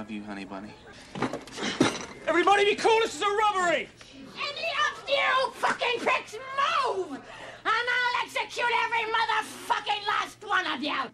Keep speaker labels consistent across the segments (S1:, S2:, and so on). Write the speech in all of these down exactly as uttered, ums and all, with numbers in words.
S1: love you, honey bunny.
S2: Everybody be cool, this is a robbery!
S3: Any of you fucking pricks move! And I'll execute every motherfucking last one of you!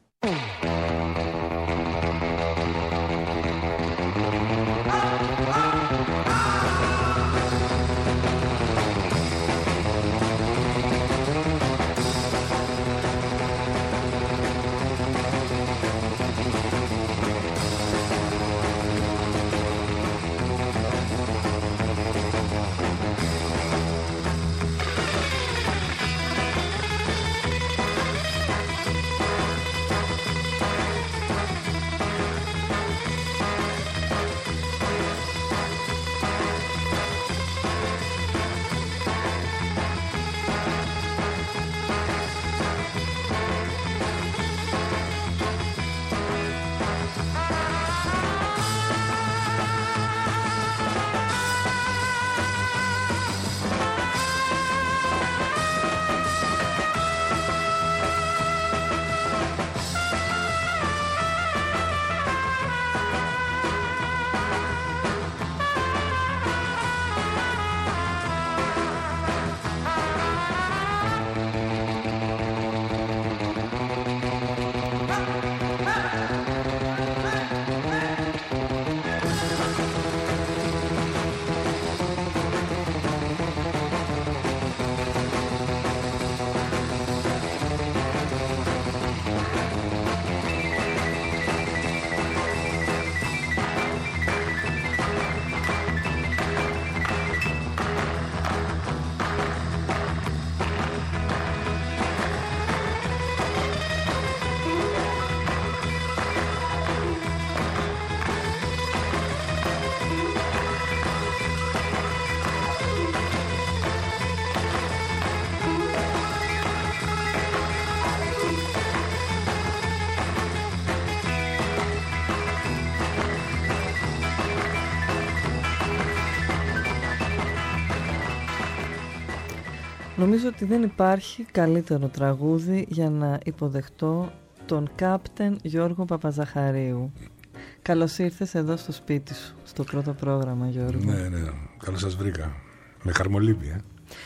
S4: Νομίζω ότι δεν υπάρχει καλύτερο τραγούδι για να υποδεχτώ τον Κάπτεν Γιώργο Παπαζαχαρίου. Καλώς ήρθες εδώ στο σπίτι σου, στο πρώτο πρόγραμμα, Γιώργο.
S5: Ναι, ναι, καλώς σας βρήκα. Με χαρμολύπη, ε.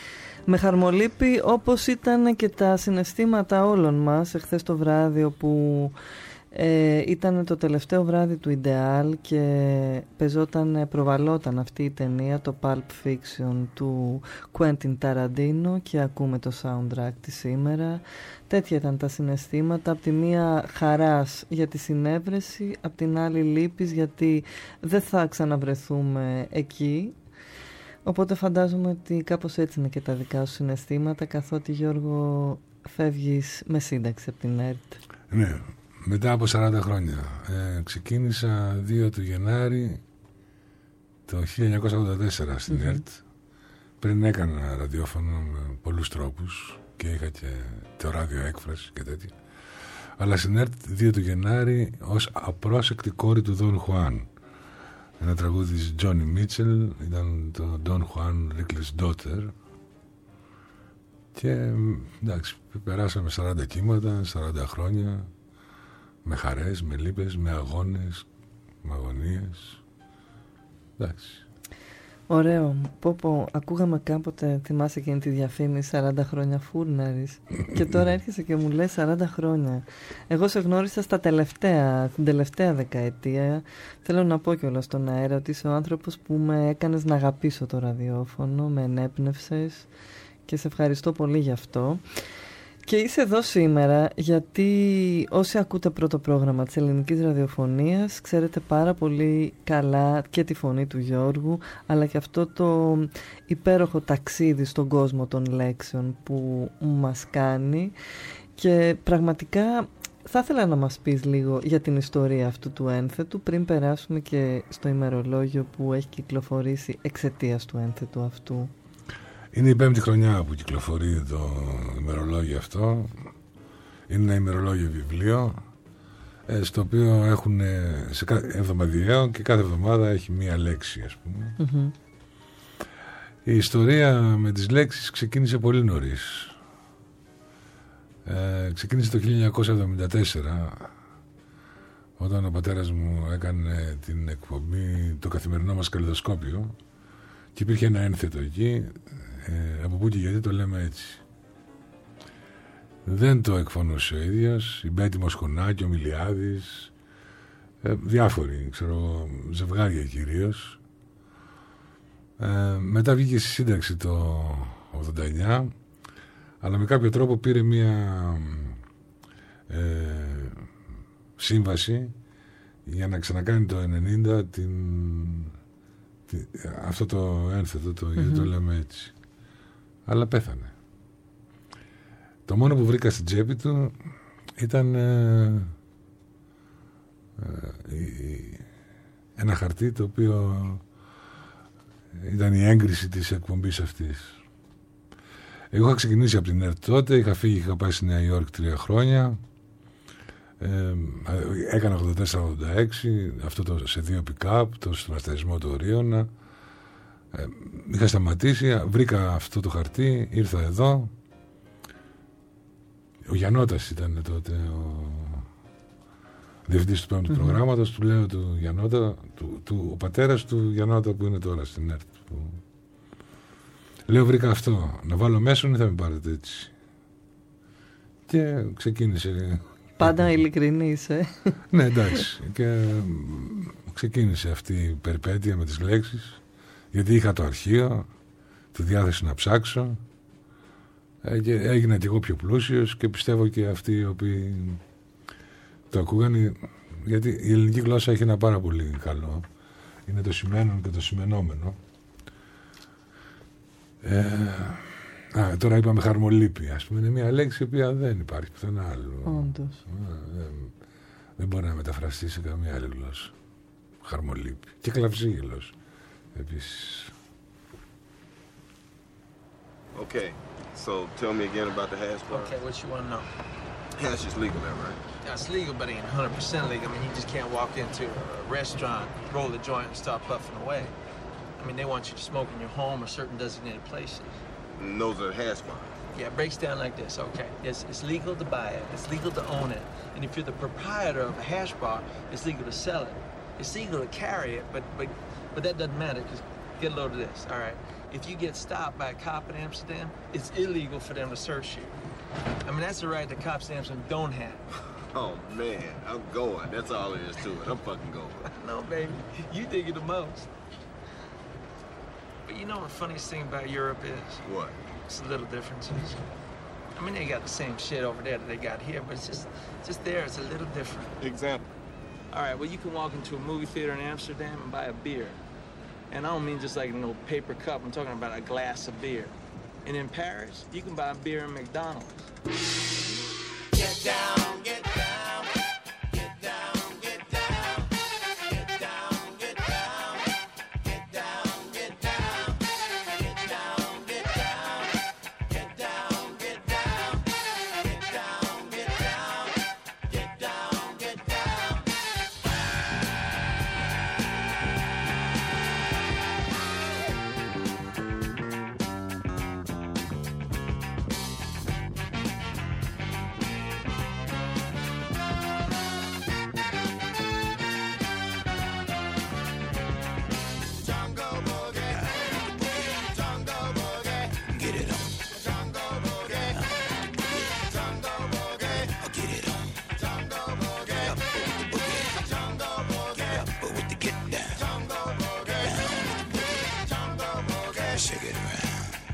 S4: Με χαρμολύπη, όπως ήταν και τα συναισθήματα όλων μας εχθές το βράδυ, όπου ε, ήταν το τελευταίο βράδυ του Ιντεάλ και πεζόταν, προβαλόταν αυτή η ταινία, το Pulp Fiction του Quentin Tarantino, και ακούμε το soundtrack της σήμερα. Τέτοια ήταν τα συναισθήματα, απ' τη μία χαράς για τη συνέβρεση, απ' την άλλη λύπης γιατί δεν θα ξαναβρεθούμε εκεί. Οπότε φαντάζομαι ότι κάπως έτσι είναι και τα δικά σου συναισθήματα, καθότι, Γιώργο, φεύγεις με σύνταξη από την ΕΡΤ.
S5: Ναι, μετά από σαράντα χρόνια. Ε, ξεκίνησα δύο του Γενάρη το χίλια εννιακόσια ογδόντα τέσσερα στην mm-hmm. ΕΡΤ. Πριν έκανα ραδιόφωνο με πολλούς τρόπους και είχα και το ράδιο έκφραση και τέτοια. Αλλά στην ΕΡΤ δύο του Γενάρη ως απρόσεκτη κόρη του Δον Χουάν. Ένα τραγούδι της Τζόνι Μίτσελ, ήταν το Don Juan Rickles Daughter. Και εντάξει, περάσαμε σαράντα κύματα, σαράντα χρόνια, με χαρές, με λύπες, με αγώνες, με αγωνίες. Εντάξει.
S4: Ωραίο. Πω πω, ακούγαμε κάποτε, θυμάσαι εκείνη τη διαφήμιση σαράντα χρόνια φούρναρης και τώρα έρχεσαι και μου λες σαράντα χρόνια. Εγώ σε γνώρισα στα τελευταία, την τελευταία δεκαετία. Θέλω να πω κιόλας στον αέρα ότι είσαι ο άνθρωπος που με έκανες να αγαπήσω το ραδιόφωνο, με ενέπνευσες και σε ευχαριστώ πολύ γι' αυτό. Και είσαι εδώ σήμερα γιατί όσοι ακούτε πρώτο πρόγραμμα της ελληνικής ραδιοφωνίας ξέρετε πάρα πολύ καλά και τη φωνή του Γιώργου, αλλά και αυτό το υπέροχο ταξίδι στον κόσμο των λέξεων που μας κάνει, και πραγματικά θα ήθελα να μας πεις λίγο για την ιστορία αυτού του ένθετου πριν περάσουμε και στο ημερολόγιο που έχει κυκλοφορήσει εξαιτίας του ένθετου αυτού.
S5: Είναι η πέμπτη χρονιά που κυκλοφορεί το ημερολόγιο αυτό. Είναι ένα ημερολόγιο βιβλίο, στο οποίο έχουν σε εβδομαδιαίο και κάθε εβδομάδα έχει μία λέξη, ας πούμε. Mm-hmm. Η ιστορία με τις λέξεις ξεκίνησε πολύ νωρίς. Ε, ξεκίνησε το χίλια εννιακόσια εβδομήντα τέσσερα όταν ο πατέρας μου έκανε την εκπομπή, το καθημερινό μας καλλιδοσκόπιο, και υπήρχε ένα ένθετο εκεί, ε, από πού και γιατί το λέμε έτσι. Δεν το εκφωνούσε ο ίδιος, η Μπέτη Μοσχουνάκη, ο Μιλιάδης, ε, διάφοροι, ξέρω, ζευγάρια κυρίως. Ε, μετά βγήκε στη σύνταξη το ογδόντα εννιά, αλλά με κάποιο τρόπο πήρε μια ε, σύμβαση για να ξανακάνει το ενενήντα την, την, αυτό το ένθετο, το, mm-hmm. γιατί το λέμε έτσι. Αλλά πέθανε. Το μόνο που βρήκα στην τσέπη του ήταν ε, ε, ε, ένα χαρτί το οποίο ήταν η έγκριση της εκπομπής αυτής. Εγώ είχα ξεκινήσει από την ΕΡΤ τότε, είχα φύγει, είχα πάει στη Νέα Υόρκη τρία χρόνια, ε, έκανα ογδόντα τέσσερα ογδόντα έξι, αυτό το, σε δύο pick-up, το στον αστερισμό του Ορίωνα, ε, είχα σταματήσει, βρήκα αυτό το χαρτί, ήρθα εδώ. Ο Γιαννώτας ήταν τότε ο διευθυντής του πέμπτου mm-hmm. προγράμματος, του λέω του Γιαννώτα, του, του, ο πατέρας του Γιαννώτα που είναι τώρα στην ΕΡΤ. Που... Λέω βρήκα αυτό, να βάλω μέσον ή θα με πάρετε έτσι. Και ξεκίνησε...
S4: Πάντα ειλικρινής, ε.
S5: Ναι, εντάξει. Και ξεκίνησε αυτή η περιπέτεια με τις λέξεις, γιατί είχα το αρχείο, τη διάθεση να ψάξω, και έγινα και εγώ πιο πλούσιος και πιστεύω και αυτοί οι οποίοι το ακούγανε, γιατί η ελληνική γλώσσα έχει ένα πάρα πολύ καλό, είναι το σημαίνον και το σημενόμενο. Ε, α, τώρα είπαμε χαρμολύπη, ας πούμε, είναι μια λέξη που δεν υπάρχει πουθενά άλλο.
S4: Όντως.
S5: Δεν, δεν μπορεί να μεταφραστεί σε καμία άλλη γλώσσα. Χαρμολύπη. Και κλαυσίγελος επίσης.
S1: Okay, so tell me again about the hash bar.
S6: Okay, what you want to know?
S1: Hash is legal there, right?
S6: Yeah, it's legal, but it ain't one hundred percent legal. I mean, you just can't walk into a restaurant, roll a joint, and start puffing away. I mean, they want you to smoke in your home or certain designated places.
S1: And those are hash bars.
S6: Yeah, it breaks down like this. Okay, it's, it's legal to buy it. It's legal to own it. And if you're the proprietor of a hash bar, it's legal to sell it. It's legal to carry it, but but but that doesn't matter, because get a load of this, all right? If you get stopped by a cop in Amsterdam, it's illegal for them to search you. I mean, that's the right that cops in Amsterdam don't have.
S1: Oh, man, I'm going. That's all there is to it. I'm fucking going.
S6: No, baby, you dig it the most. But you know what the funniest thing about Europe is?
S1: What?
S6: It's the little differences. I mean, they got the same shit over there that they got here, but it's just, just there, it's a little different.
S1: Example?
S6: All right, well, you can walk into a movie theater in Amsterdam and buy a beer. And I don't mean just like a no paper cup, I'm talking about a glass of beer. And in Paris, you can buy a beer in McDonald's.
S7: Get down, get down, get down, get down, get down, get down, get down, get down, get down, get down, get down, get down, get down, get down, get down, get down. Jungle boogie, jungle boogie, get it on. Jungle boogie, jungle boogie, get it on. Jungle boogie, jungle boogie, but with the get down. Jungle boogie, jungle boogie, shake it around.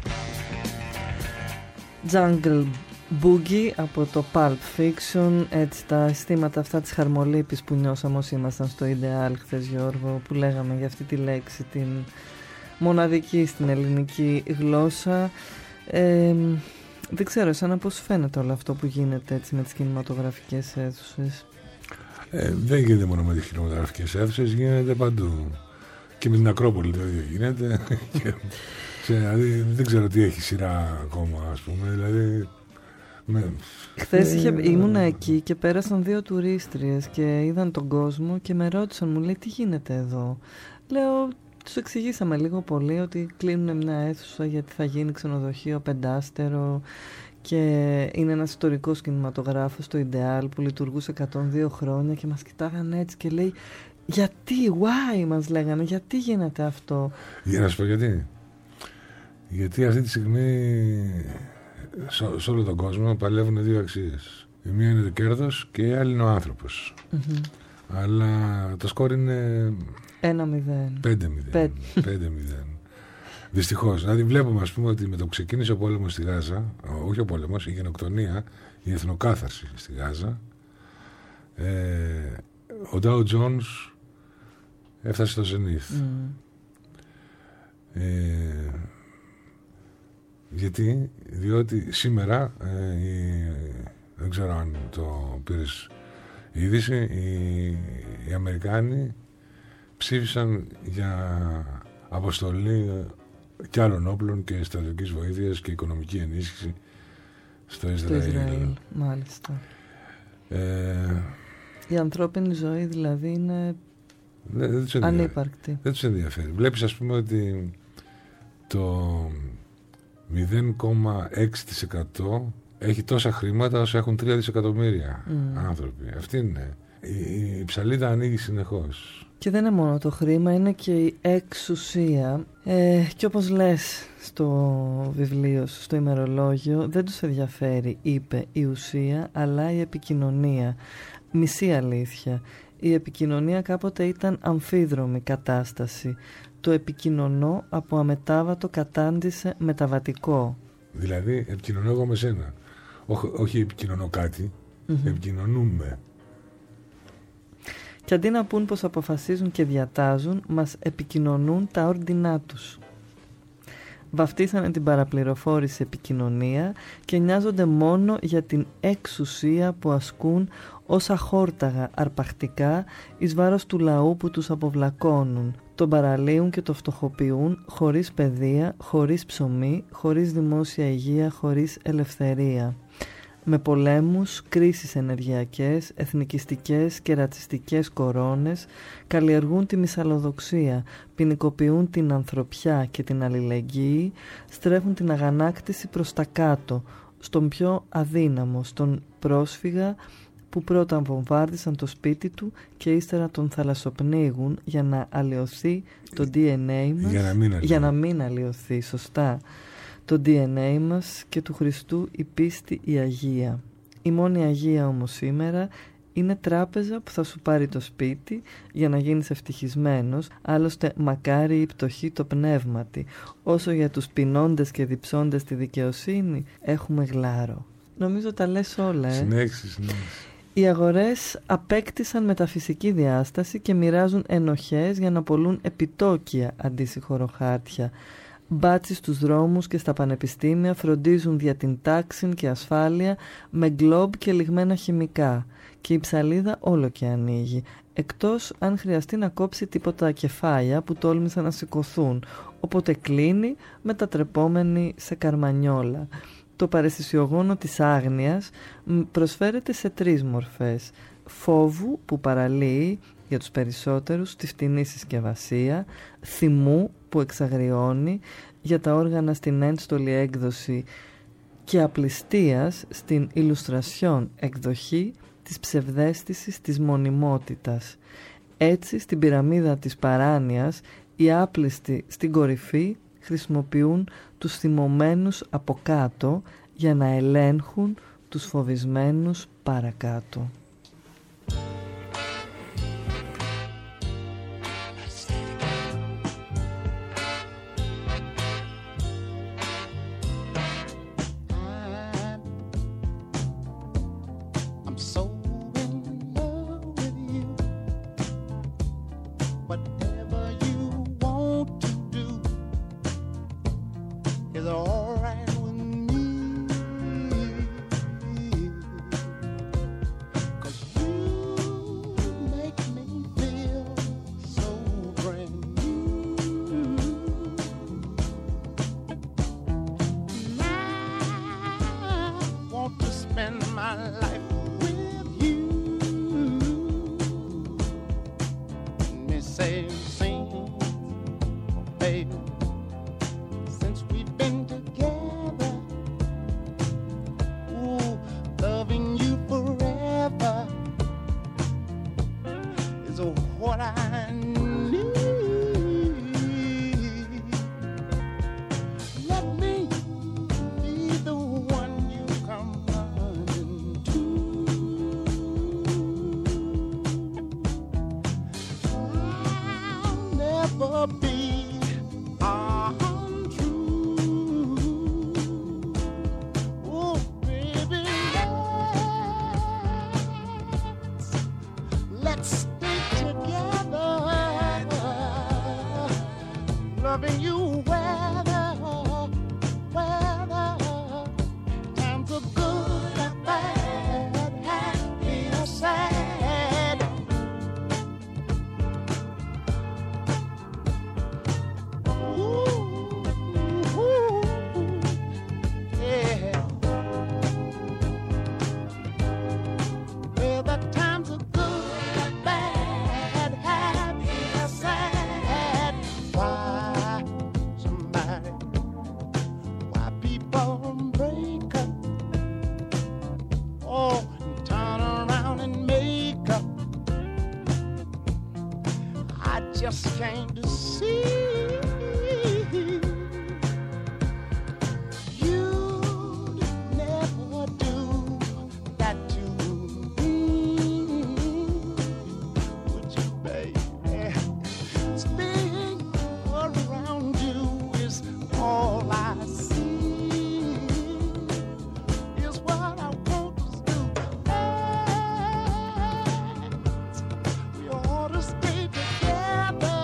S4: Jungle Boogie από το Pulp Fiction, έτσι τα αισθήματα αυτά της χαρμολύπης που νιώσαμε όσοι ήμασταν στο Ιντεάλ χθες, Γιώργο, που λέγαμε για αυτή τη λέξη, την μοναδική στην ελληνική γλώσσα. Ε, δεν ξέρω, εσένα πώς φαίνεται όλο αυτό που γίνεται έτσι με τις κινηματογραφικές αίθουσες?
S5: Ε, δεν γίνεται μόνο με τις κινηματογραφικές αίθουσες, γίνεται παντού. Και με την Ακρόπολη το ίδιο γίνεται. Δηλαδή, δεν ξέρω τι έχει σειρά ακόμα, ας πούμε. Δηλαδή, με...
S4: Χθες είχε, ήμουνα εκεί και πέρασαν δύο τουρίστριες και είδαν τον κόσμο και με ρώτησαν, μου λέει, τι γίνεται εδώ? Λέω, τους εξηγήσαμε λίγο πολύ ότι κλείνουν μια αίθουσα γιατί θα γίνει ξενοδοχείο πεντάστερο και είναι ένας ιστορικός κινηματογράφος, το Ιντεάλ, που λειτουργούσε εκατόν δύο χρόνια και μας κοιτάγανε έτσι και λέει γιατί, why μας λέγανε, γιατί γίνεται αυτό.
S5: Για να σου πω γιατί. Γιατί αυτή τη στιγμή σε, σε όλο τον κόσμο παλεύουν δύο αξίες. Η μία είναι το κέρδος και η άλλη είναι ο άνθρωπος. Mm-hmm. Αλλά το σκορ είναι
S4: ένα μηδέν.
S5: πέντε μηδέν. Δυστυχώς. Δηλαδή βλέπουμε, ας πούμε, ότι με το που ξεκίνησε ο πόλεμος στη Γάζα, όχι ο πόλεμος, η γενοκτονία, η εθνοκάθαρση στη Γάζα, ε, ο Dow Jones έφτασε στο ζενίθ. Mm. Ε, γιατί, διότι σήμερα, ε, η, δεν ξέρω αν το πήρες η είδηση, οι, οι Αμερικάνοι ψήφισαν για αποστολή και άλλων όπλων και στρατιωτικής βοήθειας και οικονομική ενίσχυση στο Ισραήλ. Στο Ισραήλ,
S4: μάλιστα.
S5: Ε,
S4: η ανθρώπινη ζωή δηλαδή είναι
S5: δεν, δεν τους
S4: ανύπαρκτη.
S5: Δεν τους ενδιαφέρει. Βλέπεις, ας πούμε, ότι το μηδέν κόμμα έξι τοις εκατό έχει τόσα χρήματα όσο έχουν τρία δισεκατομμύρια mm. άνθρωποι. Αυτή είναι. Η, η ψαλίδα ανοίγει συνεχώς.
S4: Και δεν είναι μόνο το χρήμα, είναι και η εξουσία. Ε, και όπως λες στο βιβλίο σου, στο ημερολόγιο, δεν τους ενδιαφέρει, είπε, η ουσία, αλλά η επικοινωνία. Μισή αλήθεια. Η επικοινωνία κάποτε ήταν αμφίδρομη κατάσταση. Το επικοινωνώ από αμετάβατο κατάντησε μεταβατικό.
S5: Δηλαδή, επικοινωνώ εγώ με σένα. Όχι, όχι επικοινωνώ κάτι, mm-hmm. επικοινωνούμε.
S4: Και αντί να πούν πως αποφασίζουν και διατάζουν, μας επικοινωνούν τα όρντινά τους. Βαφτίσανε την παραπληροφόρηση επικοινωνία και νοιάζονται μόνο για την εξουσία που ασκούν ως αχόρταγα αρπακτικά εις βάρος του λαού που τους αποβλακώνουν. Τον παραλύουν και το φτωχοποιούν χωρίς παιδεία, χωρίς ψωμί, χωρίς δημόσια υγεία, χωρίς ελευθερία. Με πολέμους, κρίσεις ενεργειακές, εθνικιστικές και ρατσιστικές κορώνες, καλλιεργούν τη μυσαλλοδοξία, ποινικοποιούν την ανθρωπιά και την αλληλεγγύη, στρέφουν την αγανάκτηση προς τα κάτω, στον πιο αδύναμο, στον πρόσφυγα που πρώτα βομβάρδισαν το σπίτι του και ύστερα τον θαλασσοπνίγουν για να αλλοιωθεί το ντι εν έι μας,
S5: για να μην,
S4: για να μην αλλοιωθεί, σωστά, το ντι εν έι μας και του Χριστού η πίστη η Αγία. Η μόνη Αγία όμως σήμερα είναι τράπεζα που θα σου πάρει το σπίτι για να γίνεις ευτυχισμένος, άλλωστε μακάρι η πτωχή το πνεύματι. Όσο για τους πεινώντες και διψώντες τη δικαιοσύνη έχουμε γλάρο. Νομίζω τα λες όλα, ε.
S5: Συνέχιση, συνέχιση.
S4: Οι αγορές απέκτησαν μεταφυσική διάσταση και μοιράζουν ενοχές για να πωλούν επιτόκια αντί συγχωροχάρτια. Μπάτσι στους δρόμους και στα πανεπιστήμια φροντίζουν για την τάξη και ασφάλεια με γκλόμπ και λιγμένα χημικά. Και η ψαλίδα όλο και ανοίγει, εκτός αν χρειαστεί να κόψει τίποτα κεφάλια που τόλμησαν να σηκωθούν, οπότε κλείνει μετατρεπόμενη σε καρμανιόλα. Το παραισθησιογόνο της άγνοιας προσφέρεται σε τρεις μορφές. Φόβου που παραλύει για τους περισσότερους τη φτηνή συσκευασία, θυμού που εξαγριώνει για τα όργανα στην ένστολη έκδοση και απληστίας στην ηλουστρασιόν εκδοχή της ψευδαίσθησης της μονιμότητας. Έτσι στην πυραμίδα της παράνοιας οι άπλιστοι στην κορυφή χρησιμοποιούν τους θυμωμένους από κάτω για να ελέγχουν τους φοβισμένους παρακάτω.
S7: never be untrue. Oh, baby, let's, let's stay together, loving you weather, weather, times are good and bad, happy or sad. Ooh, ooh, yeah. Well, the times are good and bad, happy or sad. Why somebody, why people break up? Oh, and turn around and make up. I just came to see you'd never do that to me, would you, baby? Staying around you is all I see, is what I want to do. We ought to stay together,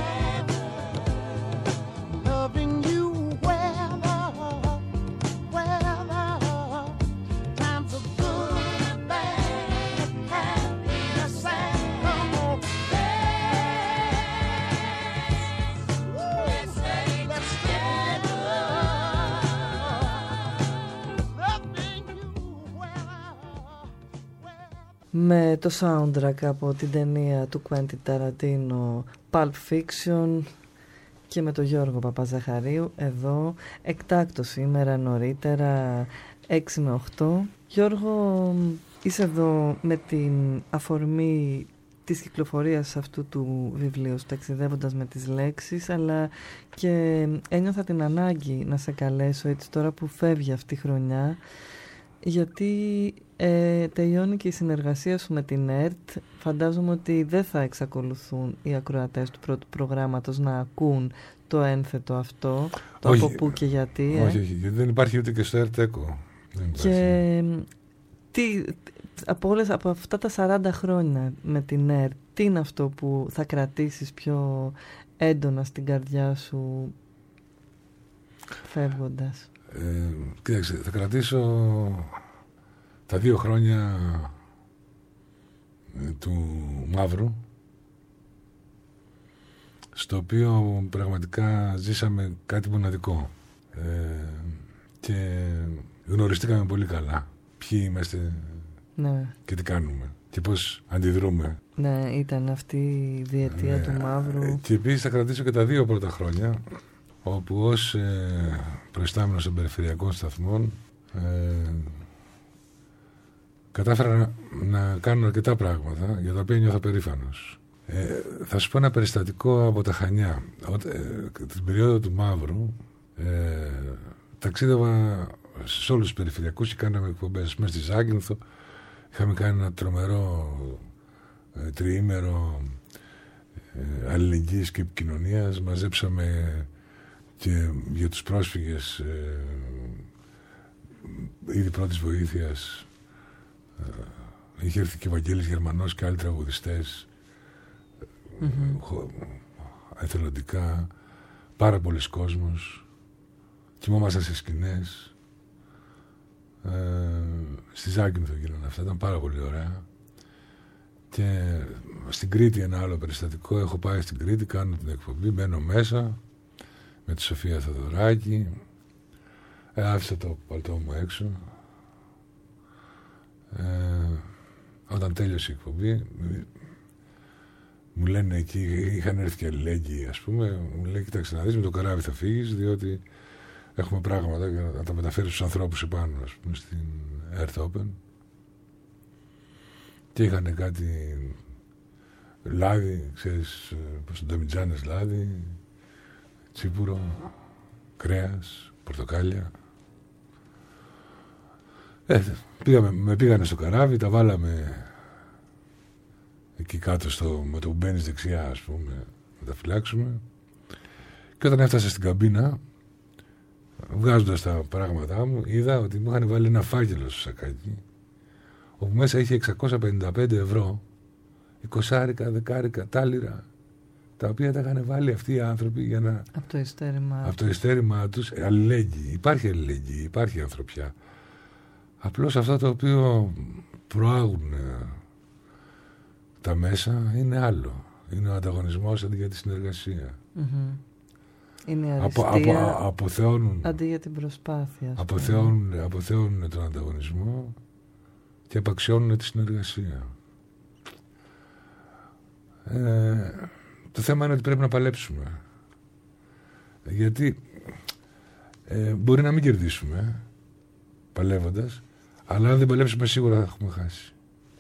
S7: loving you weather, weather, times are good and bad, happy or sad. Come on, let's stay, let's stay together, loving you weather, weather.
S4: Με το soundtrack από την ταινία του Quentin Tarantino Pulp Fiction και με τον Γιώργο Παπαζαχαρίου εδώ εκτάκτος σήμερα νωρίτερα έξι με οκτώ. Γιώργο, είσαι εδώ με την αφορμή της κυκλοφορίας αυτού του βιβλίου «Ταξιδεύοντας με τις λέξεις», αλλά και ένιωθα την ανάγκη να σε καλέσω έτσι τώρα που φεύγει αυτή η χρονιά, γιατί ε, τελειώνει και η συνεργασία σου με την ΕΡΤ. Φαντάζομαι ότι δεν θα εξακολουθούν οι ακροατές του πρώτου προγράμματος να ακούν το ένθετο αυτό, το
S5: Όχι.
S4: από πού και γιατί. ε.
S5: Όχι, όχι, γιατί δεν υπάρχει ούτε και στο ΕΡΤ Echo. Δεν υπάρχει.
S4: Και τι, από, όλες, από αυτά τα σαράντα χρόνια με την ΕΡΤ, τι είναι αυτό που θα κρατήσεις πιο έντονα στην καρδιά σου φεύγοντας?
S5: Ε, κοίταξε, θα κρατήσω τα δύο χρόνια ε, του Μαύρου, στο οποίο πραγματικά ζήσαμε κάτι μοναδικό ε, και γνωριστήκαμε πολύ καλά ποιοι είμαστε,
S4: Ναι.
S5: και τι κάνουμε και πώς αντιδρούμε.
S4: Ναι, ήταν αυτή η διετία
S5: Ε,
S4: του Μαύρου.
S5: Και επίσης θα κρατήσω και τα δύο πρώτα χρόνια, όπου ως ε, προϊστάμενος των περιφερειακών σταθμών ε, κατάφερα να, να κάνω αρκετά πράγματα για τα οποία νιώθω περήφανος. Ε, θα σου πω ένα περιστατικό από τα Χανιά. Όταν, ε, την περίοδο του Μαύρου ε, ταξίδευα σε όλους τους περιφερειακούς και κάναμε εκπομπές μέσα στη Ζάκυνθο. Είχαμε κάνει ένα τρομερό ε, τριήμερο ε, αλληλεγγύης και επικοινωνίας. Μαζέψαμε και για τους πρόσφυγες ε, είδη πρώτης βοήθειας. Ε, είχε έρθει και ο Βαγγέλης Γερμανός και άλλοι τραγουδιστές. Mm-hmm. Εθελοντικά, πάρα πολλοί κόσμος, κοιμόμασταν σε σκηνές, ε, στη Ζάκυνθο γίνανε αυτά, ήταν πάρα πολύ ωραία. Και στην Κρήτη ένα άλλο περιστατικό, έχω πάει στην Κρήτη, κάνω την εκπομπή, μπαίνω μέσα με τη Σοφία Θοδωράκη, ε, άφησα το παλτό μου έξω, ε, όταν τέλειωσε η εκπομπή μου λένε εκεί, είχαν έρθει και αλληλέγγυοι, ας πούμε, μου λέει, κοίταξε να δεις, με το καράβι θα φύγεις, διότι έχουμε πράγματα για να τα μεταφέρεις στους ανθρώπους επάνω, ας πούμε, στην Earth Open. Και είχαν κάτι λάδι, ξέρεις, προς τον Ντομιτζάνες λάδι, τσίπουρο, κρέας, πορτοκάλια. Ε, πήγαμε, με πήγανε στο καράβι, τα βάλαμε εκεί κάτω στο, με το που μπαίνεις δεξιά, ας πούμε, τα φυλάξουμε. Και όταν έφτασα στην καμπίνα, βγάζοντας τα πράγματά μου, είδα ότι μου είχαν βάλει ένα φάκελο στο σακάκι, όπου μέσα είχε εξακόσια πενήντα πέντε ευρώ, εικοσάρικα, δεκάρικα, τάλιρα, τα οποία τα είχαν βάλει αυτοί οι άνθρωποι για να...
S4: Από το ειστέρημα.
S5: Από το ειστέρημά τους, αλληλέγγυοι. Υπάρχει αλληλέγγυη, υπάρχει ανθρωπιά. Απλώς αυτό το οποίο προάγουν τα μέσα είναι άλλο. Είναι ο ανταγωνισμός αντί για τη συνεργασία.
S4: Mm-hmm. Είναι η
S5: απο,
S4: αριστεία
S5: απο, αποθεώνουν,
S4: αντί για την προσπάθεια.
S5: Αποθεώνουν, αποθεώνουν τον ανταγωνισμό και απαξιώνουν τη συνεργασία. Ε, το θέμα είναι ότι πρέπει να παλέψουμε. Γιατί ε, μπορεί να μην κερδίσουμε παλεύοντας, αλλά αν δεν παλέψουμε σίγουρα θα έχουμε χάσει.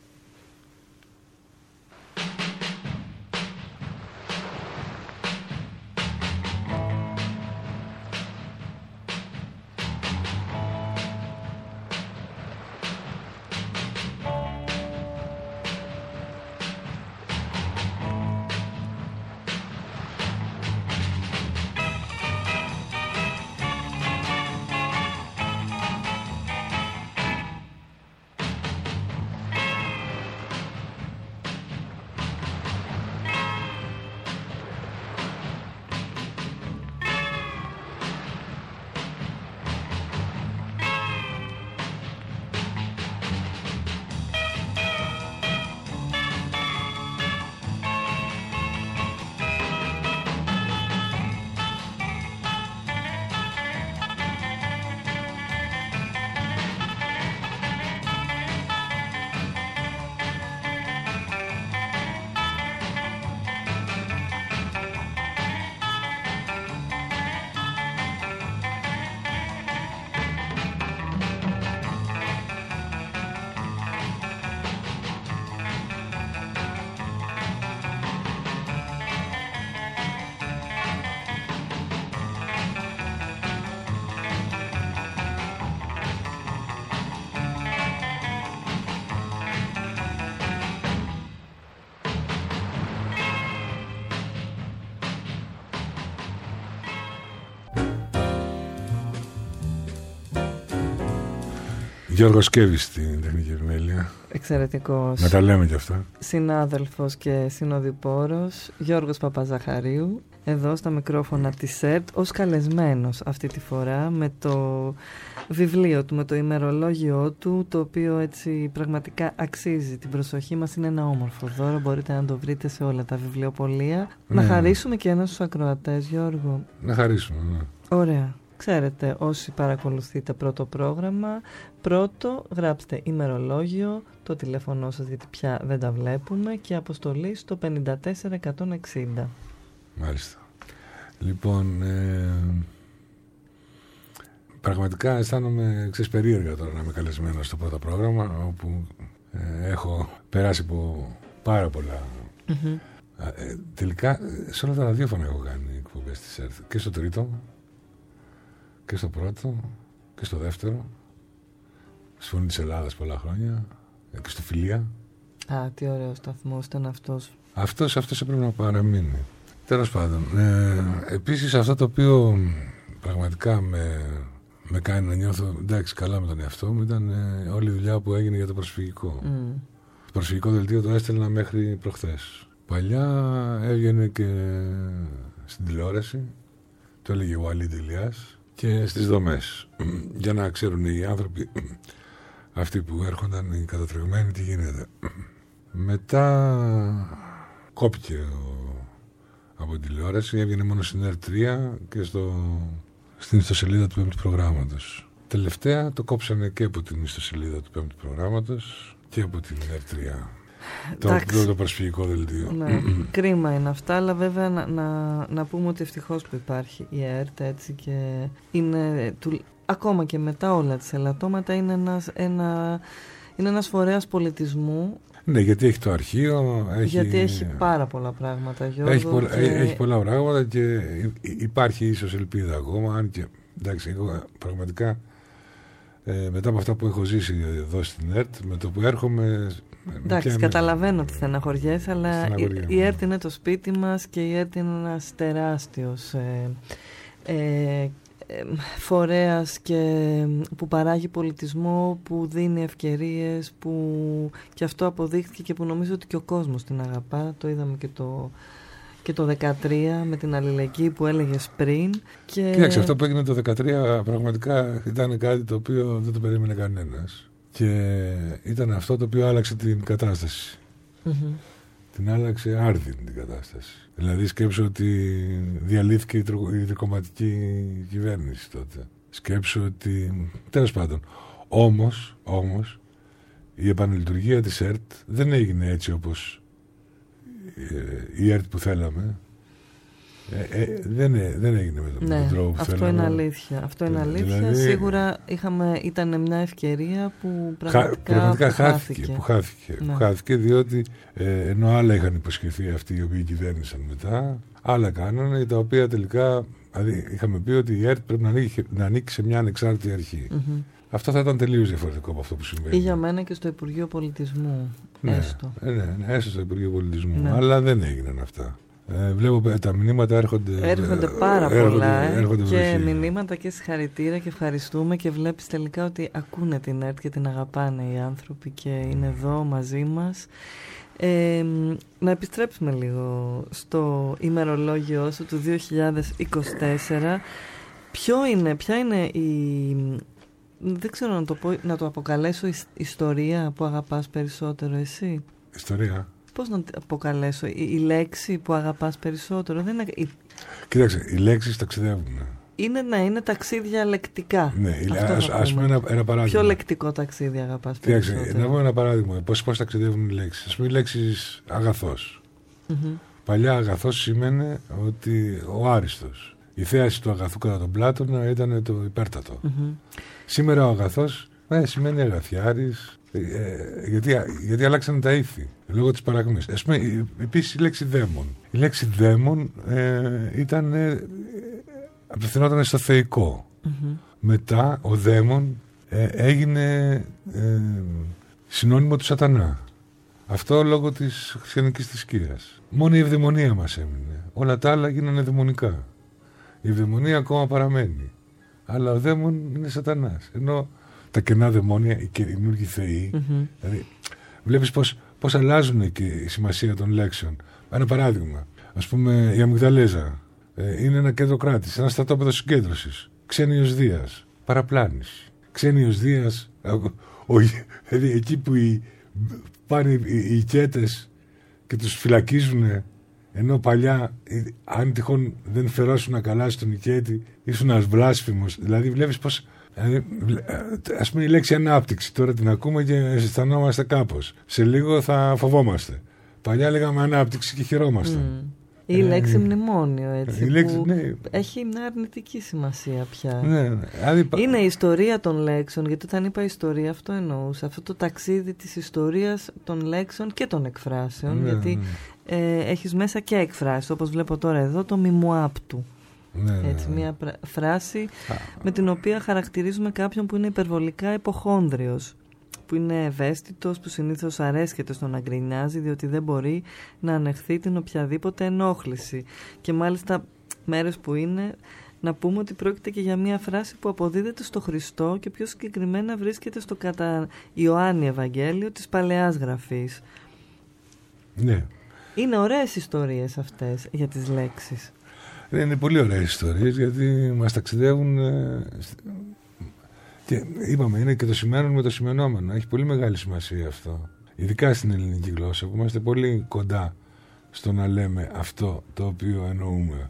S5: Γιώργος Σκέβης στην τεχνική επιμέλεια.
S4: Εξαιρετικός.
S5: Να τα λέμε κι αυτά.
S4: Συνάδελφος και συνοδοιπόρος Γιώργος Παπαζαχαρίου, εδώ στα μικρόφωνα της ΕΡΤ, ως καλεσμένος αυτή τη φορά με το βιβλίο του, με το ημερολόγιο του, το οποίο έτσι πραγματικά αξίζει την προσοχή μας. Είναι ένα όμορφο δώρο, μπορείτε να το βρείτε σε όλα τα βιβλιοπωλεία. Ναι. Να χαρίσουμε και ένα στους ακροατές, Γιώργο.
S5: Να χαρίσουμε, ναι.
S4: Ωραία. Ξέρετε, όσοι παρακολουθείτε πρώτο πρόγραμμα, πρώτο γράψτε ημερολόγιο, το τηλέφωνο σας γιατί πια δεν τα βλέπουμε, και αποστολή στο πενήντα τέσσερα εκατόν εξήντα.
S5: Μάλιστα. Λοιπόν, ε, πραγματικά αισθάνομαι ξεσπερίεργα τώρα να είμαι καλεσμένος στο πρώτο πρόγραμμα, όπου ε, έχω περάσει από πάρα πολλά. Mm-hmm. Ε, τελικά, σε όλα τα ραδιόφωνα έχω κάνει εκπομπές της ΕΡΤ, και στο τρίτο, και στο πρώτο, και στο δεύτερο, στη Φωνή της Ελλάδας πολλά χρόνια, και στο Φιλία.
S4: Α, τι ωραίο σταθμός ήταν αυτός.
S5: Αυτός, αυτός έπρεπε να παραμείνει. Τέλος πάντων, ε, επίσης αυτό το οποίο πραγματικά με, με κάνει να νιώθω εντάξει καλά με τον εαυτό μου ήταν ε, όλη η δουλειά που έγινε για το προσφυγικό. Mm. Το προσφυγικό δελτίο το έστελνα μέχρι προχθές. Παλιά έβγαινε και στην τηλεόραση, το έλεγε ο Αλή Ηλιάς, και στις δομές, για να ξέρουν οι άνθρωποι αυτοί που έρχονταν οι κατατρεγμένοι τι γίνεται. Μετά κόπηκε ο, από την τηλεόραση, έβγαινε μόνο στην ΕΡΤ τρία και στο, στην ιστοσελίδα του πέμπτου προγράμματος. Τελευταία το κόψανε και από την ιστοσελίδα του πέμπτου προγράμματος και από την ΕΡΤ τρία. Το, το, το προσφυγικό δελτίο.
S4: Ναι, κρίμα είναι αυτά, αλλά βέβαια να, να, να πούμε ότι ευτυχώς που υπάρχει η ΕΡΤ, έτσι, και είναι του, ακόμα και μετά όλα τις ελαττώματα είναι ένας, ένα, είναι ένας φορέας πολιτισμού. Ναι,
S5: γιατί έχει το αρχείο, έχει,
S4: γιατί έχει πάρα πολλά πράγματα, Γιώργο,
S5: έχει, πολλα,
S4: και...
S5: έχει πολλά πράγματα και υπάρχει ίσως ελπίδα ακόμα, αν και εντάξει, εγώ πραγματικά Ε, μετά από αυτά που έχω ζήσει εδώ στην ΕΡΤ, με το που έρχομαι.
S4: Εντάξει,
S5: και
S4: καταλαβαίνω ότι στεναχωριέσαι, αλλά
S5: Στεναχωριέμαι.
S4: η, η ΕΡΤ είναι το σπίτι μας και η ΕΡΤ είναι ένας τεράστιος ε, ε, ε, φορέας και, που παράγει πολιτισμό, που δίνει ευκαιρίες, που και αυτό αποδείχθηκε και που νομίζω ότι και ο κόσμος την αγαπά. Το είδαμε και το, και το δεκατρία με την αλληλεγγύη που έλεγες πριν. Και...
S5: Κοίταξε, αυτό που έγινε το δεκατρία πραγματικά ήταν κάτι το οποίο δεν το περίμενε κανένας. Και ήταν αυτό το οποίο άλλαξε την κατάσταση.
S4: Mm-hmm.
S5: Την άλλαξε άρδιν την κατάσταση. Δηλαδή σκέψω ότι διαλύθηκε η, τρο... η δικοματική κυβέρνηση τότε. Σκέψω ότι... Τέλος πάντων. Όμως, όμως, η επανελειτουργία της ΕΡΤ δεν έγινε έτσι όπως η ΕΡΤ που θέλαμε. Ε, ε, δεν, δεν έγινε με τον,
S4: ναι,
S5: τον τρόπο που
S4: αυτό
S5: θέλαμε.
S4: Είναι αλήθεια. Αυτό είναι αλήθεια.
S5: Δηλαδή,
S4: σίγουρα είχαμε, ήταν μια ευκαιρία που πραγματικά,
S5: χα, πραγματικά
S4: που
S5: χάθηκε,
S4: χάθηκε.
S5: Που χάθηκε,
S4: ναι.
S5: που χάθηκε διότι ε, ενώ άλλα είχαν υποσχεθεί αυτοί οι οποίοι κυβέρνησαν μετά, άλλα κάνανε τα οποία τελικά, δηλαδή είχαμε πει ότι η ΕΡΤ πρέπει να ανήκει, να ανήκει σε μια ανεξάρτητη αρχή.
S4: Mm-hmm.
S5: Αυτό θα ήταν τελείως διαφορετικό από αυτό που συμβαίνει.
S4: Ή για μένα και στο Υπουργείο Πολιτισμού.
S5: Ναι,
S4: έστω.
S5: Ναι, ναι, έστω στο Υπουργείο Πολιτισμού.
S4: Ναι.
S5: Αλλά δεν έγιναν αυτά. Ε, βλέπω τα μηνύματα έρχονται.
S4: Έρχονται πάρα
S5: έρχονται,
S4: πολλά ε,
S5: έρχονται
S4: και
S5: βροχή.
S4: μηνύματα και συγχαρητήρια και ευχαριστούμε και βλέπεις τελικά ότι ακούνε την ΕΡΤ και την αγαπάνε οι άνθρωποι και είναι εδώ μαζί μας. Ε, να επιστρέψουμε λίγο στο ημερολόγιο σου του δύο χιλιάδες είκοσι τέσσερα. Ποιο είναι, ποια είναι η... Δεν ξέρω να το, πω, να το αποκαλέσω ιστορία που αγαπάς περισσότερο εσύ.
S5: Ιστορία.
S4: Πώς να το αποκαλέσω, η, η λέξη που αγαπάς περισσότερο. Δεν είναι, η...
S5: Κοίταξε, οι λέξεις ταξιδεύουν.
S4: Είναι, ναι, είναι ταξίδια λεκτικά.
S5: Ναι, ας, ας πούμε ένα, ένα παράδειγμα.
S4: Ποιο λεκτικό ταξίδι αγαπάς
S5: Κοίταξε,
S4: περισσότερο.
S5: να πω ένα παράδειγμα. Πώς, πώς ταξιδεύουν οι λέξεις. Ας πούμε οι λέξεις αγαθός.
S4: Mm-hmm.
S5: Παλιά αγαθός σημαίνει ότι ο άριστος. Η θέαση του αγαθού κατά τον Πλάτωνα ήταν το υπέρτατο.
S4: Mm-hmm.
S5: Σήμερα ο αγαθός ε, σημαίνει αγαθιάρης, ε, ε, γιατί, γιατί αλλάξανε τα ήθη λόγω της παρακμής. Ας πούμε, επίσης η λέξη δαίμον. Η λέξη δαίμον ε, ήταν, ε, απευθυνόταν στο θεϊκό.
S4: Mm-hmm.
S5: Μετά ο δαίμον ε, έγινε ε, συνώνυμο του σατανά. Αυτό λόγω της χριστιανικής θρησκείας. Μόνο η ευδαιμονία μας έμεινε. Όλα τα άλλα γίνανε δαιμονικά. Η ευδαιμονία ακόμα παραμένει. Αλλά ο δαίμον είναι σατανάς. Ενώ τα κενά δαιμόνια, οι καινούργιοι θεοί,
S4: Mm-hmm.
S5: δηλαδή βλέπεις πώς, πώς αλλάζουν και η σημασία των λέξεων. Ένα παράδειγμα. Ας πούμε η Αμυγδαλέζα ε, είναι ένα κέντρο κράτης, ένα στρατόπεδο συγκέντρωσης. Ξένιος Δίας, παραπλάνηση. Ξένιος Δίας, δηλαδή εκεί που οι, πάνε οι, οι οικέτες και τους φυλακίζουν. Ενώ παλιά, αν τυχόν δεν φερόσουν καλά στον οικέτη, ήσουν ένας βλάσφημος. Δηλαδή, βλέπεις πώς. Δηλαδή, ας πούμε, η λέξη ανάπτυξη, τώρα την ακούμε και αισθανόμαστε κάπως. Σε λίγο θα φοβόμαστε. Παλιά λέγαμε ανάπτυξη και χαιρόμαστε.
S4: Mm. Η ε, λέξη μνημόνιο, έτσι.
S5: Η λέξη,
S4: που
S5: ναι.
S4: Έχει μια αρνητική σημασία πια.
S5: Ναι, ναι. Δηλαδή,
S4: είναι η ιστορία των λέξεων, γιατί όταν είπα ιστορία, αυτό εννοούσα. Αυτό το ταξίδι της ιστορίας των λέξεων και των εκφράσεων.
S5: Ναι,
S4: γιατί
S5: ναι.
S4: Ε, έχεις μέσα και εκφράσεις, όπως βλέπω τώρα εδώ, το μιμουάπτου.
S5: Ναι, ναι, ναι.
S4: Έτσι, μια φράση με την οποία χαρακτηρίζουμε κάποιον που είναι υπερβολικά υποχόνδριος, που είναι ευαίσθητος, που συνήθως αρέσκεται στο να γκρινιάζει, διότι δεν μπορεί να ανεχθεί την οποιαδήποτε ενόχληση. Και μάλιστα μέρες που είναι, να πούμε ότι πρόκειται και για μια φράση που αποδίδεται στο Χριστό και πιο συγκεκριμένα βρίσκεται στο κατά Ιωάννη Ευαγγέλιο της Παλαιάς Γραφής.
S5: Ναι.
S4: Είναι ωραίες ιστορίες αυτές για τις λέξεις.
S5: Είναι πολύ ωραίες ιστορίες γιατί μας ταξιδεύουν ε, και είπαμε είναι και το σημαίνον με το σημενόμενο. Έχει πολύ μεγάλη σημασία αυτό. Ειδικά στην ελληνική γλώσσα που είμαστε πολύ κοντά στο να λέμε αυτό το οποίο εννοούμε.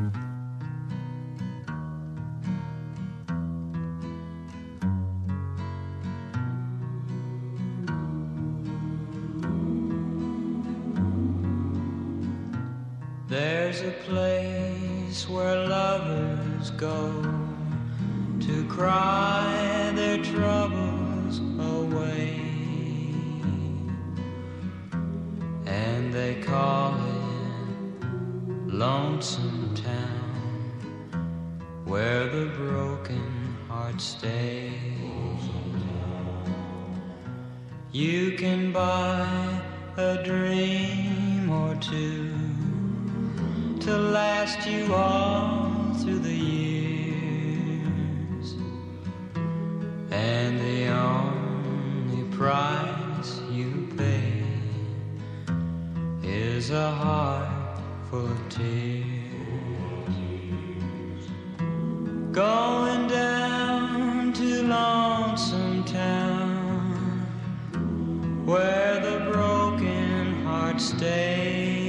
S8: There's a place where lovers go to cry their troubles away, and they call it Lonesome Town, where the broken heart heart stay. You can buy a dream or two to last you all through the years, and the only price you pay is a heart full of tears. Going down to Lonesome Town, where the broken hearts stay.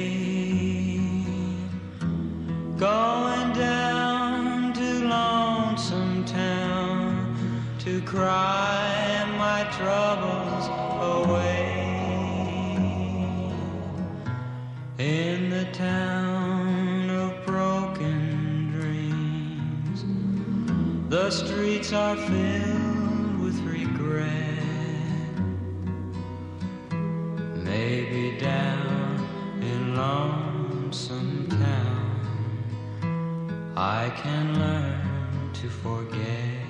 S8: Going down to Lonesome Town to cry my troubles away. In the town of broken dreams, the streets are filled with regret. Maybe down in Lonesome Town I can learn to forget.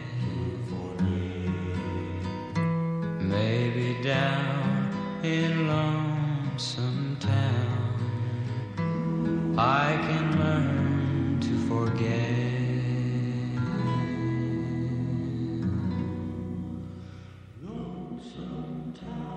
S8: Maybe down in Lonesome Town I can learn to forget. Lonesome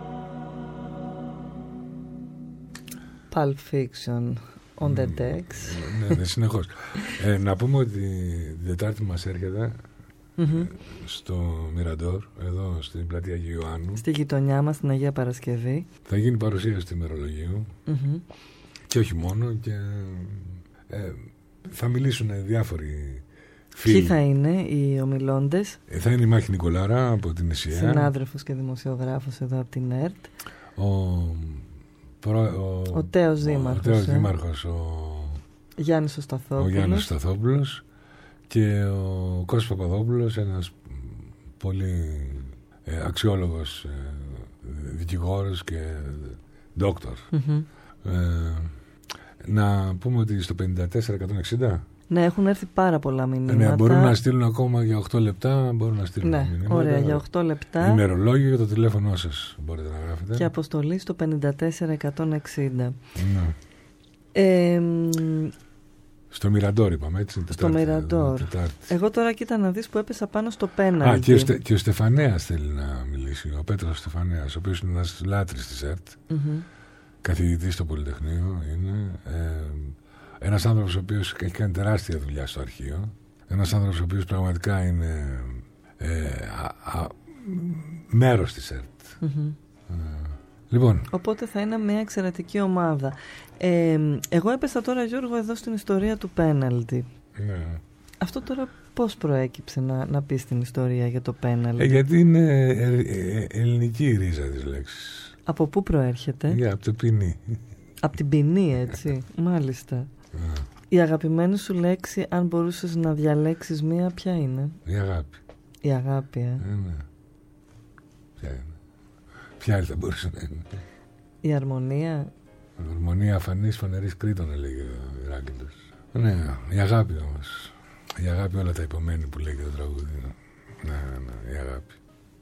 S4: Town. Pulp Fiction on the decks.
S5: Ναι, ναι, συνεχώς. ε, να πούμε ότι την Τετάρτη μας έρχεται mm-hmm. στο Μιραντόρ, εδώ στην πλατεία Αγίου Ιωάννου.
S4: Στη γειτονιά μας, στην Αγία Παρασκευή.
S5: Θα γίνει παρουσίαση του ημερολογίου. Mm-hmm. Και όχι μόνο, και ε, θα μιλήσουν διάφοροι φίλοι.
S4: Ποιοι θα είναι οι ομιλώντες?
S5: Ε, θα είναι η Μάχη Νικολάρα από την ΕΣΥΑ.
S4: Συνάδελφος και δημοσιογράφος εδώ από την ΕΡΤ.
S5: Ο, προ, ο,
S4: ο Τέος Δήμαρχος.
S5: Ο Τέος Δήμαρχος, ο
S4: Γιάννης ο Σταθόπουλος.
S5: Ο Γιάννης Σταθόπουλος και ο Κώστας Παπαδόπουλος, ένας πολύ ε, αξιόλογος ε, δικηγόρος και δόκτωρ. Mm-hmm. Ε, να πούμε ότι στο πενήντα τέσσερα εκατόν εξήντα
S4: ναι, έχουν έρθει πάρα πολλά μηνύματα.
S5: Ναι, μπορούν να στείλουν ακόμα για οκτώ λεπτά. Μπορούν να στείλουν
S4: ναι,
S5: μηνύματα.
S4: Ωραία, για οκτώ λεπτά.
S5: Ημερολόγιο για το τηλέφωνο σας μπορείτε να γράφετε.
S4: Και αποστολή στο πενήντα τέσσερα εκατόν εξήντα.
S5: Ναι.
S4: Ε,
S5: στο Μιραντόρ είπαμε, έτσι.
S4: Στο Μιραντόρ. Εγώ τώρα κοίτα να δεις που έπεσα πάνω στο πέναλτι.
S5: Α, και ο, Στε, και ο Στεφανέας θέλει να μιλήσει. Ο Πέτρος Στεφανέας, ο οποίος είναι ένας λάτρης της ΕΡΤ. Mm-hmm. Καθηγητής στο Πολυτεχνείο είναι. Ε, ένας άνθρωπος ο οποίος έχει κάνει τεράστια δουλειά στο αρχείο. Ένας άνθρωπος ο οποίος πραγματικά είναι ε, α, α, μέρος της ΕΡΤ. Mm-hmm. Ε, λοιπόν.
S4: Οπότε θα είναι μια εξαιρετική ομάδα. Ε, εγώ έπεσα τώρα, Γιώργο, εδώ στην ιστορία του πέναλτι.
S5: Ναι.
S4: Αυτό τώρα πώς προέκυψε να, να πεις την ιστορία για το πέναλτι?
S5: Ε, γιατί είναι ε, ε, ελληνική η ρίζα της λέξης.
S4: Από πού προέρχεται?
S5: Yeah, από το ποινή.
S4: Από την ποινή, έτσι. Μάλιστα. Yeah. Η αγαπημένη σου λέξη, αν μπορούσες να διαλέξεις μία, ποια είναι?
S5: Η αγάπη.
S4: Η αγάπη, ε.
S5: Yeah, ναι. Ποια είναι? Ποια άλλη θα μπορούσε να είναι?
S4: Η αρμονία.
S5: Η αρμονία αφανής φανερής Κρήτων, έλεγε ο Ηράκλειος. Ναι, η αγάπη όμως. Η αγάπη, όλα τα υπομένει που λέει και το τραγούδι. Ναι, ναι, η αγάπη.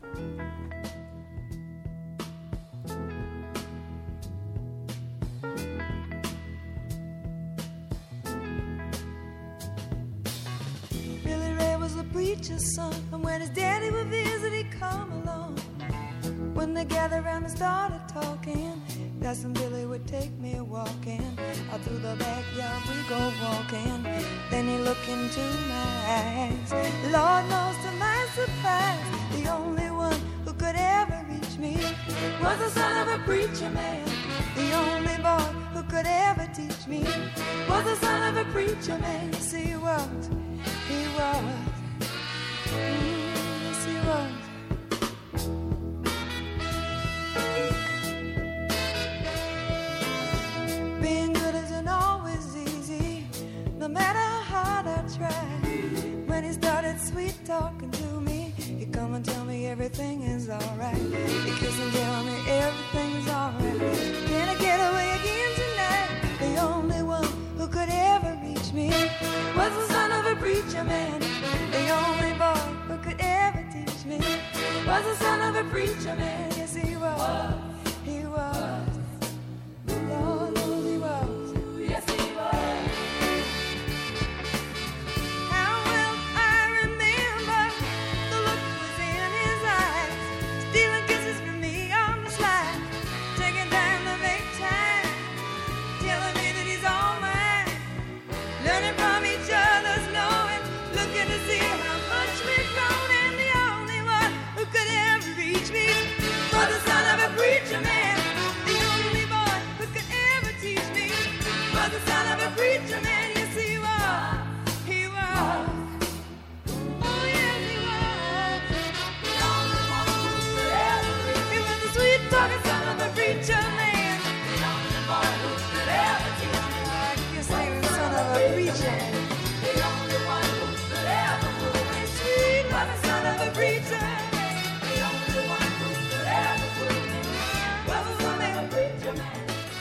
S9: Preacher's son, and when his daddy would visit, he'd come along. When they gathered around and started talking, Cousin Billy would take me walking. Out through the backyard we go walking. Then he looked into my eyes. Lord knows to my surprise, the only one who could ever reach me was the son of a preacher man. The only boy who could ever teach me was the son of a preacher man. Yes, he was, he was. Yes, he was. Being good isn't always easy, no matter how hard I try. When he started sweet talking to me, he'd come and tell me everything is alright. He'd kiss and tell me everything's alright. Can I get away again tonight? The only one who could ever reach me was the son of a preacher man. The only boy who could ever a preacher man. Yes, he was. He was. Lord knows he was. Yes, he was. How well I remember the look was in his eyes, stealing kisses from me on the slide, taking time to make time, telling me that he's all mine, learning from each other's knowing, looking to see how much we've grown, and the only one who could ever reach me was the son of a preacher man. The only boy who could ever teach me was the son of a preacher man. Yes, he was. He was. Oh, yes, he was. The only one who could ever reach me. He was the sweet talking son of a preacher man. The only boy who could ever teach me. I guess he was the son of a preacher. The only one who could ever fool me. Sweet was the son of a preacher. The only one who could ever fool me was the son of a preacher man.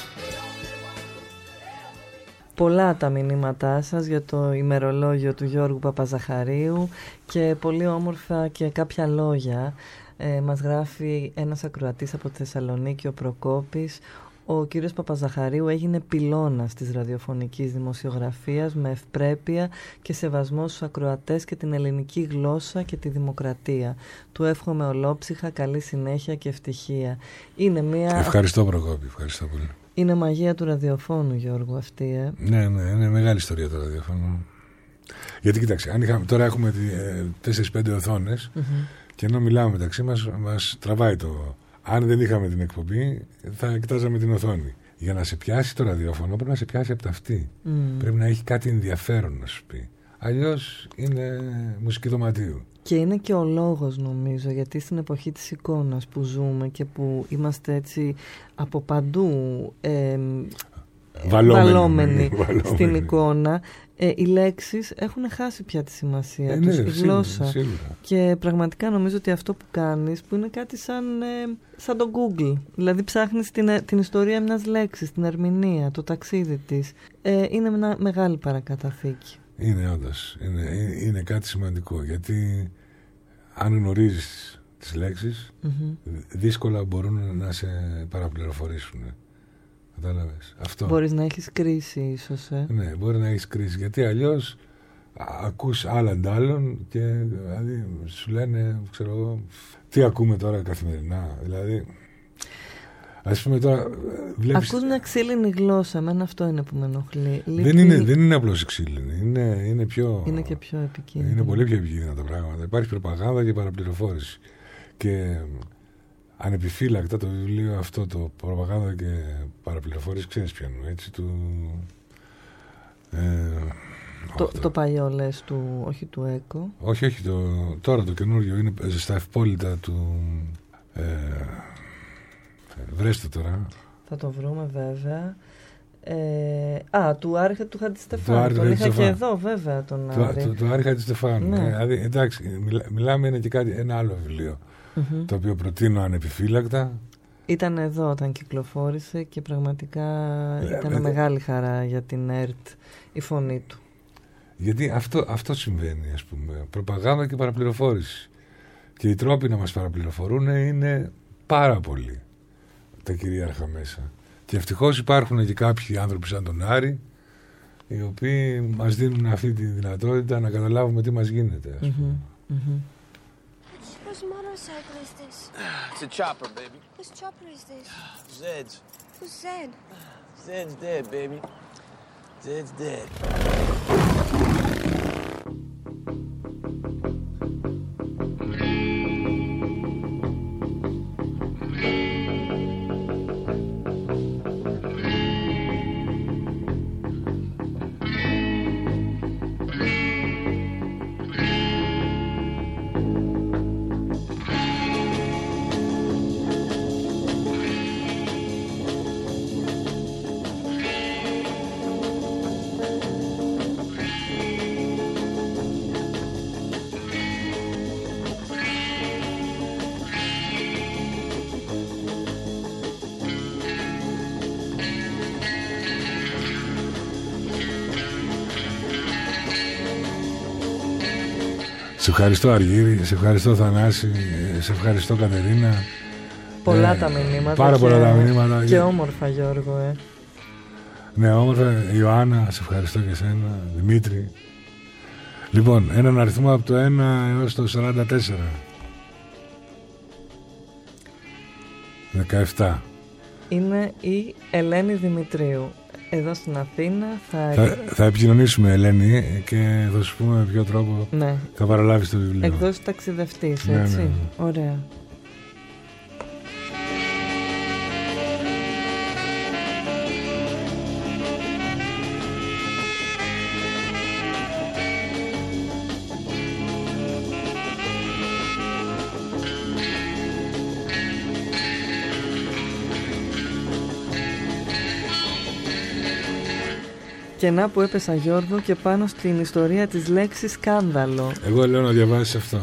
S4: Πολλά τα μηνύματά σας για το ημερολόγιο του Γιώργου Παπαζαχαρίου και πολύ όμορφα και κάποια λόγια. Ε, μας γράφει ένας ακροατής από τη Θεσσαλονίκη, ο Προκόπης. Ο κύριος Παπαζαχαρίου έγινε πυλώνας της ραδιοφωνικής δημοσιογραφίας με ευπρέπεια και σεβασμό στους ακροατές και την ελληνική γλώσσα και τη δημοκρατία. Του εύχομαι ολόψυχα καλή συνέχεια και ευτυχία. Είναι μια...
S5: Ευχαριστώ Προκόπη, ευχαριστώ πολύ.
S4: Είναι μαγεία του ραδιοφώνου, Γιώργο, αυτή, ε.
S5: Ναι, ναι, είναι μεγάλη ιστορία το ραδιοφώνου. Γιατί κοίταξε, αν είχαμε, τώρα έχουμε ε, τέσσερις πέντε οθόνες mm-hmm. και ενώ μιλάμε μεταξύ μας, μας τραβάει το... Αν δεν είχαμε την εκπομπή, θα κοιτάζαμε την οθόνη. Για να σε πιάσει το ραδιόφωνο πρέπει να σε πιάσει από τα αυτή. Mm. Πρέπει να έχει κάτι ενδιαφέρον να σου πει. Αλλιώς είναι μουσική δωματίου.
S4: Και είναι και ο λόγος, νομίζω, γιατί στην εποχή της εικόνας που ζούμε και που είμαστε έτσι από παντού ε,
S5: βαλόμενοι,
S4: βαλόμενοι
S5: βαλόμενοι
S4: στην εικόνα, ε, οι λέξεις έχουν χάσει πια τη σημασία
S5: ε,
S4: τους,
S5: ναι,
S4: η γλώσσα.
S5: Σίγουρα, σίγουρα.
S4: Και πραγματικά νομίζω ότι αυτό που κάνεις, που είναι κάτι σαν, ε, σαν το Google, δηλαδή ψάχνεις την, την ιστορία μιας λέξης, την ερμηνεία, το ταξίδι της, ε, είναι μια μεγάλη παρακαταθήκη.
S5: Είναι όντως, είναι, είναι κάτι σημαντικό, γιατί αν γνωρίζεις τις λέξεις, mm-hmm. δύσκολα μπορούν να σε παραπληροφορήσουν. Κατάλαβες. Αυτό.
S4: Μπορείς να έχεις κρίση ίσως, ε.
S5: Ναι, μπορεί να έχεις κρίση, γιατί αλλιώς ακούς άλλα αντάλλων και δηλαδή σου λένε, ξέρω εγώ, τι ακούμε τώρα καθημερινά, δηλαδή... Ας πούμε τώρα, βλέπεις...
S4: Ακούς μια ξύλινη γλώσσα, εμένα αυτό είναι που με ενοχλεί.
S5: Δεν είναι, δεν είναι απλώς ξύλινη, είναι, είναι πιο...
S4: Είναι και πιο επικίνδυνο.
S5: Είναι πολύ πιο επικίνδυνα τα πράγματα. Υπάρχει προπαγάνδα και παραπληροφόρηση. Και ανεπιφύλακτα το βιβλίο αυτό, το προπαγάνδα και παραπληροφόρηση, ξέρεις ποιο είναι, έτσι, του... Ε,
S4: το,
S5: αυτό.
S4: το παλιό λες του, όχι του Έκο.
S5: Όχι, όχι, το, τώρα το καινούριο είναι στα ευπόλυτα του... Ε, βρέστε τώρα.
S4: Θα το βρούμε βέβαια. Ε, α, του Άρη του Χατζηστεφάνου. Τον είχα και εδώ βέβαια τον Άρη.
S5: Το, το, το Άρη Χατζηστεφάνου. Ναι. Δηλαδή, εντάξει, μιλά, μιλάμε είναι και κάτι, ένα άλλο βιβλίο. Mm-hmm. Το οποίο προτείνω ανεπιφύλακτα.
S4: Ήταν εδώ όταν κυκλοφόρησε και πραγματικά ε, ήταν ε, μεγάλη χαρά για την ΕΡΤ η φωνή του.
S5: Γιατί αυτό, αυτό συμβαίνει, ας πούμε. Προπαγάνδα και παραπληροφόρηση. Και οι τρόποι να μας παραπληροφορούν είναι πάρα πολλοί. Τα κυρίαρχα μέσα. Και ευτυχώς υπάρχουν και κάποιοι άνθρωποι σαν τον Άρη, οι οποίοι μας δίνουν αυτή τη δυνατότητα να καταλάβουμε τι μας γίνεται, ας πούμε. Mm-hmm. Mm-hmm.
S10: Whose motorcycle is this?
S6: It's a chopper, baby.
S10: Whose chopper is this?
S6: Zed's.
S10: Who's Zed?
S6: Zed's dead, baby. Zed's dead.
S5: Σε ευχαριστώ Αργύρη, σε ευχαριστώ Θανάση, σε ευχαριστώ Κατερίνα.
S4: Πολλά
S5: Ε,
S4: τα μηνύματα.
S5: Πάρα
S4: και,
S5: πολλά τα μηνύματα.
S4: Και όμορφα, Γιώργο, ε.
S5: Ναι, όμορφα. Ιωάννα, σε ευχαριστώ και εσένα. Δημήτρη. Λοιπόν, έναν αριθμό από το ένα έως το σαράντα τέσσερα. δεκαεπτά.
S4: Είναι η Ελένη Δημητρίου. Εδώ στην Αθήνα θα...
S5: Θα, θα επικοινωνήσουμε, Ελένη, και θα σου πούμε με ποιο τρόπο
S4: ναι.
S5: θα παραλάβεις το βιβλίο.
S4: Εκδόσεις ταξιδευτής,
S5: Ναι,
S4: έτσι.
S5: ναι, ναι.
S4: Ωραία. Και να που έπεσα, Γιώργο, και πάνω στην ιστορία της λέξης σκάνδαλο.
S5: Εγώ λέω να διαβάσεις αυτό.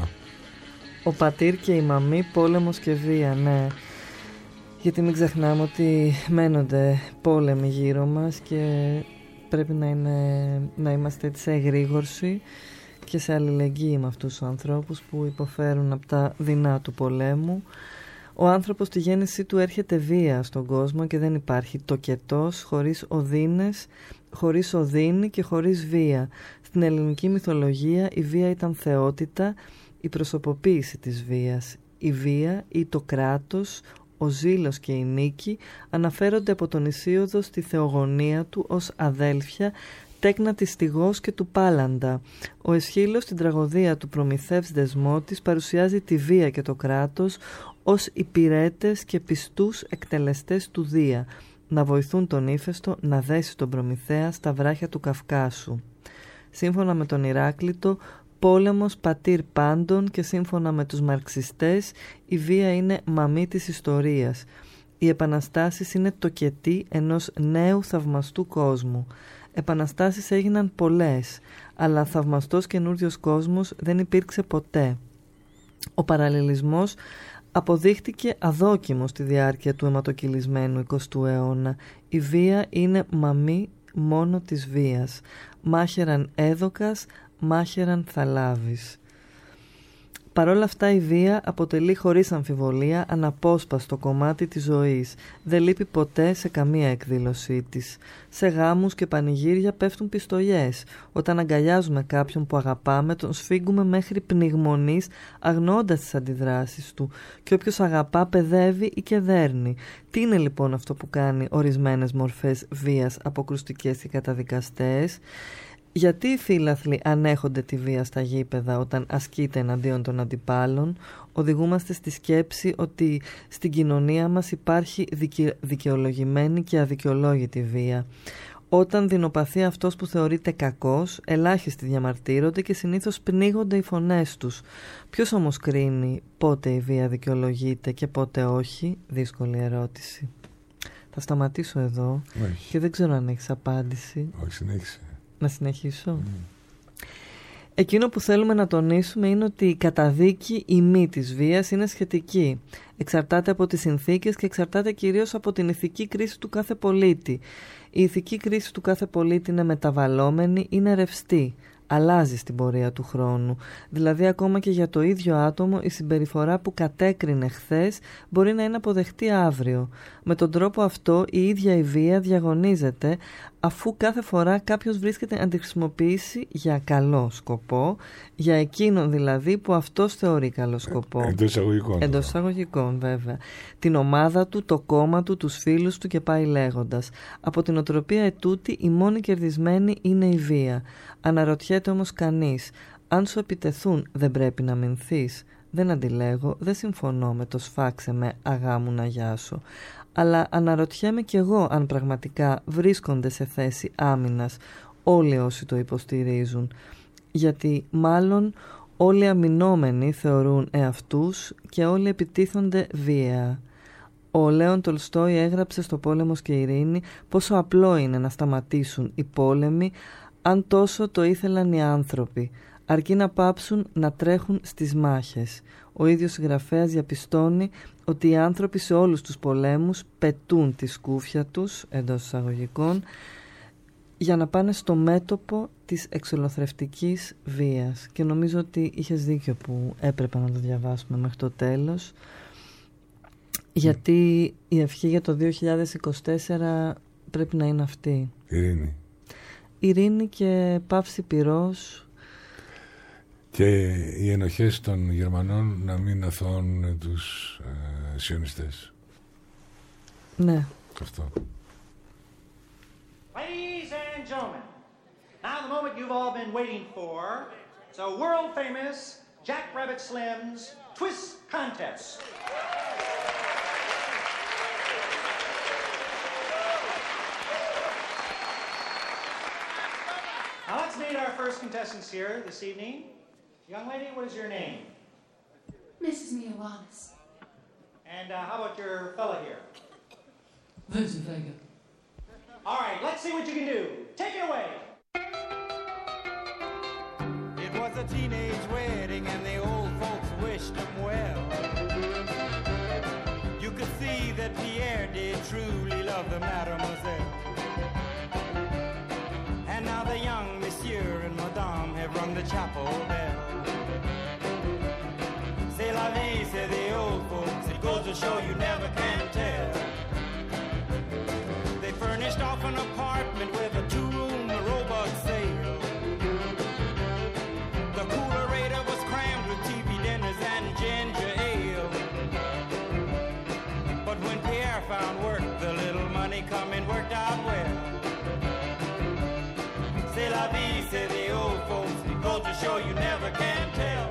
S4: Ο πατήρ και η μαμή, πόλεμος και βία, ναι. Γιατί μην ξεχνάμε ότι μένονται πόλεμοι γύρω μας και πρέπει να, είναι, να είμαστε σε εγρήγορση και σε αλληλεγγύη με αυτούς τους ανθρώπους που υποφέρουν από τα δεινά του πολέμου. Ο άνθρωπος στη γέννησή του έρχεται βία στον κόσμο και δεν υπάρχει τοκετός χωρίς οδύνες, χωρίς οδύνη και χωρίς βία. Στην ελληνική μυθολογία η βία ήταν θεότητα, η προσωποποίηση της βίας. Η βία ή το κράτος, ο ζήλος και η νίκη αναφέρονται από τον Ησίοδο στη θεογονία του ως αδέλφια, τέκνα της Στιγός και του Πάλαντα. Ο Αισχύλος στην τραγωδία του Προμηθεύς Δεσμότης παρουσιάζει τη βία και το κράτος ως υπηρέτες και πιστούς εκτελεστές του Δία, να βοηθούν τον Ήφαιστο να δέσει τον Προμηθέα στα βράχια του Καυκάσου. Σύμφωνα με τον Ηράκλειτο, πόλεμος πατήρ πάντων, και σύμφωνα με τους μαρξιστές η βία είναι μαμή της ιστορίας. Οι επαναστάσεις είναι τοκετή ενός νέου θαυμαστού κόσμου. Επαναστάσεις έγιναν πολλές, αλλά θαυμαστός καινούριος κόσμος δεν υπήρξε ποτέ. Ο παραλληλισμός αποδείχτηκε αδόκιμο στη διάρκεια του αιματοκυλισμένου εικοστού αιώνα. Η βία είναι μαμή μόνο της βίας. Μάχεραν έδοκας, μάχεραν θαλάβης. Παρ' όλα αυτά η βία αποτελεί χωρίς αμφιβολία αναπόσπαστο κομμάτι της ζωής. Δεν λείπει ποτέ σε καμία εκδήλωσή της. Σε γάμους και πανηγύρια πέφτουν πιστολιές. Όταν αγκαλιάζουμε κάποιον που αγαπάμε, τον σφίγγουμε μέχρι πνιγμονής, αγνοώντας τις αντιδράσεις του. Και όποιος αγαπά παιδεύει ή και δέρνει. Τι είναι λοιπόν αυτό που κάνει ορισμένες μορφές βίας αποκρουστικές και καταδικαστές? Γιατί οι φύλαθλοι ανέχονται τη βία στα γήπεδα όταν ασκείται εναντίον των αντιπάλων? Οδηγούμαστε στη σκέψη ότι στην κοινωνία μας υπάρχει δικαι... δικαιολογημένη και αδικαιολόγητη βία. Όταν δεινοπαθεί αυτός που θεωρείται κακός, ελάχιστοι διαμαρτύρονται και συνήθως πνίγονται οι φωνές τους. Ποιος όμως κρίνει πότε η βία δικαιολογείται και πότε όχι? Δύσκολη ερώτηση. Θα σταματήσω εδώ.
S5: Όχι.
S4: Και δεν ξέρω αν έχεις απάντηση.
S5: Όχι, συνέχισε.
S4: Να συνεχίσω. Mm. Εκείνο που θέλουμε να τονίσουμε είναι ότι η καταδίκη ή μη της βίας είναι σχετική. Εξαρτάται από τις συνθήκες και εξαρτάται κυρίως από την ηθική κρίση του κάθε πολίτη. Η ηθική κρίση του κάθε πολίτη είναι μεταβαλλόμενη, είναι ρευστή. Αλλάζει στην πορεία του χρόνου. Δηλαδή ακόμα και για το ίδιο άτομο η συμπεριφορά που κατέκρινε χθες μπορεί να είναι αποδεχτή αύριο. Με τον τρόπο αυτό η ίδια η βία διαγωνίζεται, αφού κάθε φορά κάποιος βρίσκεται να τη χρησιμοποιήσει για καλό σκοπό, για εκείνον δηλαδή που αυτός θεωρεί καλό σκοπό.
S5: Εντός εισαγωγικών.
S4: Εντός εισαγωγικών βέβαια. Την ομάδα του, το κόμμα του, τους φίλους του και πάει λέγοντας. Από την οτροπία ετούτη η μόνη κερδισμένη είναι η βία. Αναρωτιέται όμως κανείς, αν σου επιτεθούν δεν πρέπει να μηνθείς? Δεν αντιλέγω, δεν συμφωνώ με το σφάξε με αγάμου να γιάσω. Αλλά αναρωτιέμαι κι εγώ αν πραγματικά βρίσκονται σε θέση άμυνας όλοι όσοι το υποστηρίζουν. Γιατί μάλλον όλοι αμυνόμενοι θεωρούν εαυτούς και όλοι επιτίθονται βία. Ο Λέον Τολστόι έγραψε στο «Πόλεμος και Ειρήνη» πόσο απλό είναι να σταματήσουν οι πόλεμοι αν τόσο το ήθελαν οι άνθρωποι, αρκεί να πάψουν να τρέχουν στις μάχες. Ο ίδιος συγγραφέας διαπιστώνει ότι οι άνθρωποι σε όλους τους πολέμους πετούν τη σκούφια τους, εντός εισαγωγικών, για να πάνε στο μέτωπο της εξολοθρευτικής βίας. Και νομίζω ότι είχες δίκιο που έπρεπε να το διαβάσουμε μέχρι το τέλος, γιατί η ευχή για το δύο χιλιάδες είκοσι τέσσερα πρέπει να είναι αυτή.
S5: Ειρήνη.
S4: Ειρήνη και πάυση πυρός.
S5: Και οι ενοχές των Γερμανών να μην αθώουν τους ε, σιωνιστές.
S4: Ναι.
S5: Αυτό.
S2: Ladies and gentlemen, now the moment you've all been waiting for. It's a world famous Jack Rabbit Slim's Twist Contest. Now let's meet our first contestants here this evening. Young lady, what is your name?
S11: Missus Mia Wallace.
S2: And uh, how about your fella here?
S11: Vincent Vega.
S2: All right, let's see what you can do. Take it away.
S7: It was a teenage wedding and the old folks wished them well. You could see that Pierre did truly love the mademoiselle. And now the young monsieur and madame have rung the chapel bell. C'est la vie, say the old folks. It goes to show you never can tell. They furnished off an apartment with a two-room robot sale. The coolerator was crammed with T V dinners and ginger ale. But when Pierre found work, the little money coming worked out well. C'est la vie, say the old folks. It goes to show you never can tell.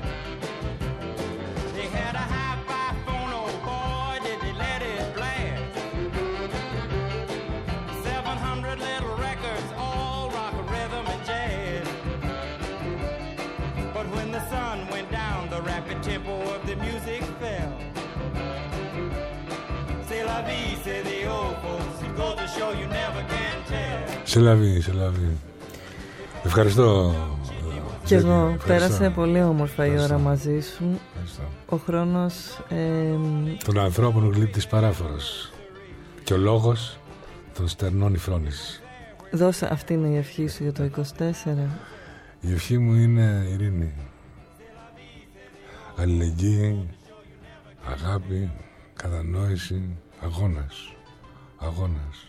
S7: They had a hi-fi phone, oh boy, did they let it blast. Seven hundred little records, all rock, rhythm, and jazz. But when the sun went down, the rapid tempo of the music fell. C'est la vie, say the old folks. It goes to show you never can tell.
S5: C'est la vie, c'est la vie. Ευχαριστώ.
S4: Και εγώ. Ευχαριστώ. Πέρασε πολύ όμορφα ευχαριστώ. Η ώρα μαζί σου.
S5: Ευχαριστώ.
S4: Ο χρόνος ε...
S5: των ανθρώπων γλύπτης παράφορος. Και ο λόγος των στερνών η φρόνηση.
S4: Δώσε, αυτή είναι η ευχή σου για το είκοσι τέσσερα.
S5: Η ευχή μου είναι ειρήνη, αλληλεγγύη, αγάπη, κατανόηση, αγώνας. Αγώνας.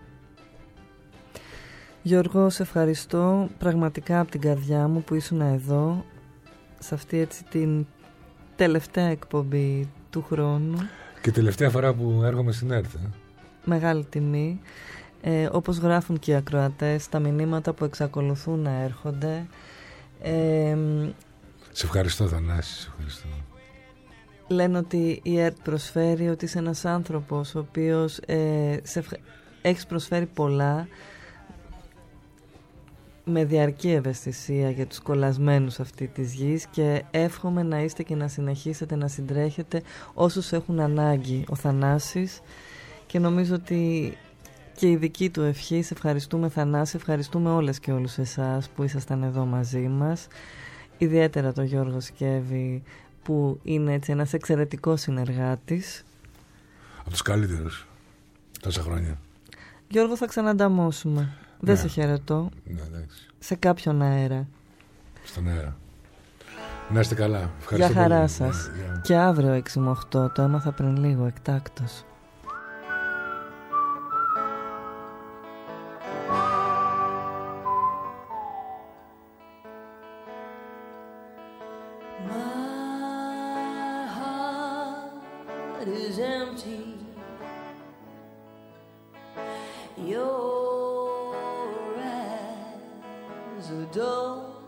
S4: Γιώργο, σε ευχαριστώ πραγματικά από την καρδιά μου που ήσουν εδώ σε αυτή έτσι την τελευταία εκπομπή του χρόνου.
S5: Και τελευταία φορά που έρχομαι στην ΕΡΤ. Ε?
S4: Μεγάλη τιμή. Ε, όπως γράφουν και οι ακροατές, τα μηνύματα που εξακολουθούν να έρχονται. Ε,
S5: σε ευχαριστώ, Θανάση, σε ευχαριστώ.
S4: Λένε ότι η ΕΡΤ προσφέρει, ότι είσαι ένας άνθρωπος ο οποίος ε, σε ευχ... έχεις προσφέρει πολλά, με διαρκή ευαισθησία για τους κολλασμένους αυτή της γης, και εύχομαι να είστε και να συνεχίσετε να συντρέχετε όσους έχουν ανάγκη. Ο Θανάσης, και νομίζω ότι και η δική του ευχή. Σε ευχαριστούμε, Θανάση, ευχαριστούμε όλες και όλους εσάς που ήσασταν εδώ μαζί μας, ιδιαίτερα τον Γιώργο Σκεύη που είναι έτσι ένας εξαιρετικός συνεργάτης,
S5: από τους καλύτερους τόσα χρόνια.
S4: Γιώργο, θα ξανανταμώσουμε. Δεν ναι. σε χαιρετώ.
S5: Ναι, εντάξει.
S4: Σε κάποιον αέρα.
S5: Στον αέρα. Να είστε καλά. Ευχαριστώ.
S4: Για χαρά
S5: πολύ.
S4: σας.
S5: Yeah, yeah.
S4: Και αύριο έξι με οκτώ, το έμαθα πριν λίγο εκτάκτος.
S12: My heart is empty. Your eyes are dull.